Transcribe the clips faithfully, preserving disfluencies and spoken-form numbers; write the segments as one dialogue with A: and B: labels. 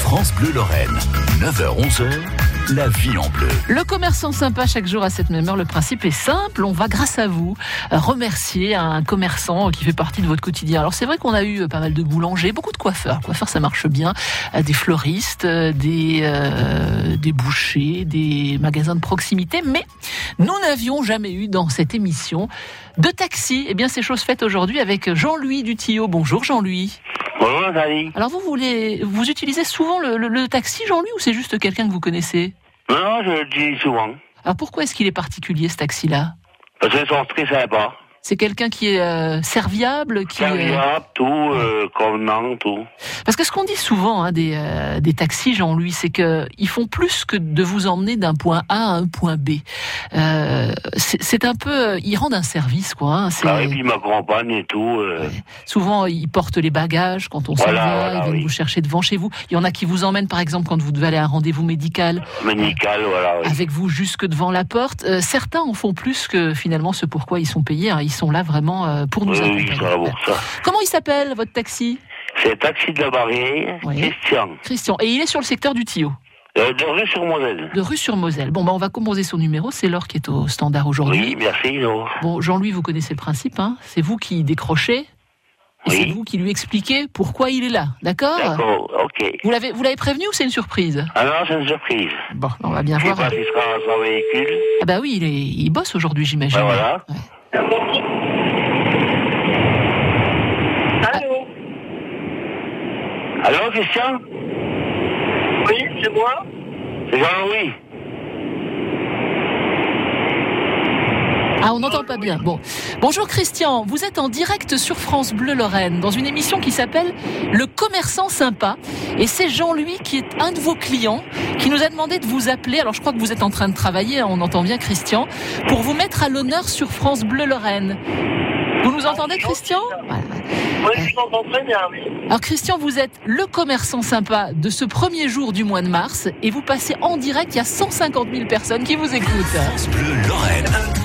A: France Bleu Lorraine, neuf heures onze heures, la vie en bleu.
B: Le commerçant sympa chaque jour à cette même heure, le principe est simple. On va, grâce à vous, remercier un commerçant qui fait partie de votre quotidien. Alors c'est vrai qu'on a eu pas mal de boulangers, beaucoup de coiffeurs. Coiffeurs, ça marche bien. Des fleuristes, des, euh, des bouchers, des magasins de proximité. Mais nous n'avions jamais eu dans cette émission de taxi. Eh bien, c'est chose faite aujourd'hui avec Jean-Louis Dutillot. Bonjour Jean-Louis.
C: Bonjour Nathalie.
B: Alors vous, voulez, vous utilisez souvent le, le, le taxi, Jean-Louis, ou c'est juste quelqu'un que vous connaissez ?
C: Non, non, je le dis souvent.
B: Alors pourquoi est-ce qu'il est particulier, ce taxi-là ?
C: Parce qu'ils sont très sympas.
B: C'est quelqu'un qui est euh, serviable, qui
C: Serviable,
B: euh...
C: tout, euh, convenant, tout.
B: Parce que ce qu'on dit souvent hein, des, euh, des taxis, Jean-Louis, c'est qu'ils font plus que de vous emmener d'un point A à un point B. Euh, c'est, c'est un peu... Ils rendent un service, quoi. Hein, c'est...
C: Ah, et puis ils m'accompagnent et tout. Euh...
B: Ouais. Souvent, ils portent les bagages quand on s'en
C: Voilà,
B: va,
C: voilà,
B: ils viennent
C: oui.
B: vous chercher devant chez vous. Il y en a qui vous emmènent, par exemple, quand vous devez aller à un rendez-vous médical.
C: Médical, voilà, oui.
B: Avec vous jusque devant la porte. Euh, certains en font plus que finalement ce pourquoi ils sont payés. Hein. Ils sont là vraiment euh, pour nous
C: Oui,
B: accompagner.
C: oui, ça va pour ça.
B: Comment il s'appelle, votre taxi ?
C: C'est Taxi de la Barrière,
B: Oui.
C: Christian.
B: Christian. Et il est sur le secteur du Tillot,
C: Euh, de rue sur Moselle.
B: de rue sur Moselle. Bon, bah, on va composer son numéro. C'est Laure qui est au standard aujourd'hui.
C: Oui, merci, Laure.
B: Bon, Jean-Louis, vous connaissez le principe. Hein. C'est vous qui décrochez. Et
C: Oui.
B: c'est vous qui lui expliquez pourquoi il est là. D'accord ?
C: D'accord, ok.
B: Vous l'avez, vous l'avez prévenu ou c'est une surprise ?
C: Ah non, c'est une surprise.
B: Bon, on va bien
C: Je sais
B: voir.
C: pas s'il sera dans son véhicule.
B: Ah bah oui, il, est, il bosse aujourd'hui, j'imagine.
C: Ben voilà.
B: Ouais.
D: Allô ?
C: Allô, Christian?
D: Oui, c'est moi.
C: C'est Jean-Louis.
B: Ah, on n'entend pas bien. Bon. Bonjour Christian, vous êtes en direct sur France Bleu Lorraine dans une émission qui s'appelle Le Commerçant Sympa. Et c'est Jean-Louis qui est un de vos clients qui nous a demandé de vous appeler. Alors je crois que vous êtes en train de travailler, on entend bien Christian, pour vous mettre à l'honneur sur France Bleu Lorraine. Vous nous entendez Christian ? Voilà.
D: Oui, je t'entends très bien, oui.
B: Alors Christian, vous êtes le commerçant sympa de ce premier jour du mois de mars et vous passez en direct, il y a cent cinquante mille personnes qui vous écoutent.
A: France Bleu Lorraine.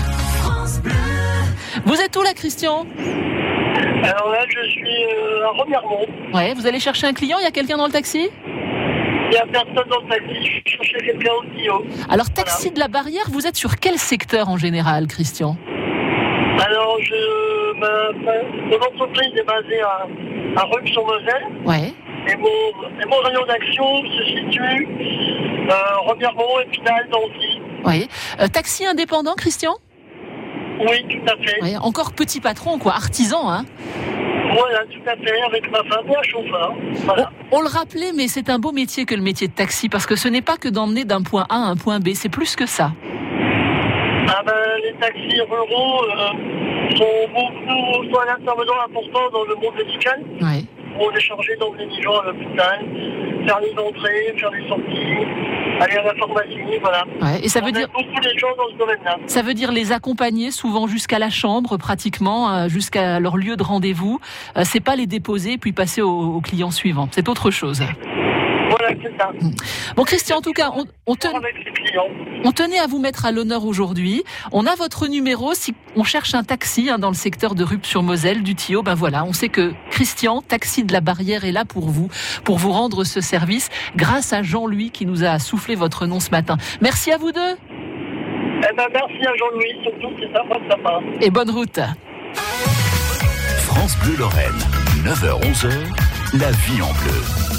B: Vous êtes où là Christian ?
D: Alors là, je suis euh, à Remiremont.
B: Ouais, vous allez chercher un client, il y a quelqu'un dans le taxi ?
D: Il n'y a personne dans le taxi. Je cherchais quelqu'un au Tillot.
B: Alors taxi de la Barrière, vous êtes sur quel secteur en général Christian ?
D: Alors, je, ma, ma- mon entreprise est basée à, à Rux-sur-Moselle.
B: Ouais.
D: Et mon, et mon rayon d'action se situe euh, Remiremont, Épinal, Nancy.
B: Ouais. Euh, taxi indépendant Christian ?
D: Oui, tout à fait.
B: Ouais, encore petit patron quoi, artisan hein.
D: Voilà, tout à fait, avec ma femme et un chauffeur. Voilà.
B: On, on le rappelait mais c'est un beau métier que le métier de taxi parce que ce n'est pas que d'emmener d'un point A à un point B, c'est plus que ça.
D: Ah ben, les taxis ruraux euh, sont beaucoup sont un intervenant important dans le monde médical.
B: Ouais.
D: On est chargé d'emmener les gens à l'hôpital, faire les entrées, faire les sorties, aller à la pharmacie, voilà.
B: Ouais. Et ça veut
D: On
B: dire
D: aide beaucoup les gens dans ce domaine-là.
B: ça veut dire les accompagner souvent jusqu'à la chambre pratiquement, euh, jusqu'à leur lieu de rendez-vous. Euh, c'est pas les déposer puis passer au, au client suivant, c'est autre chose.
D: Voilà, c'est ça.
B: Bon Christian, en tout cas, on, on, ten-
D: Avec les clients.
B: on tenait à vous mettre à l'honneur aujourd'hui. On a votre numéro. Si on cherche un taxi hein, dans le secteur de Rupt-sur-Moselle, du Tillot, ben voilà, on sait que Christian, taxi de la Barrière, est là pour vous, pour vous rendre ce service, grâce à Jean-Louis qui nous a soufflé votre nom ce matin. Merci à vous deux
D: Eh ben, merci à Jean-Louis, surtout, c'est sympa de sa part.
B: et bonne route.
A: France Bleu Lorraine, neuf heures onze heures, la vie en bleu.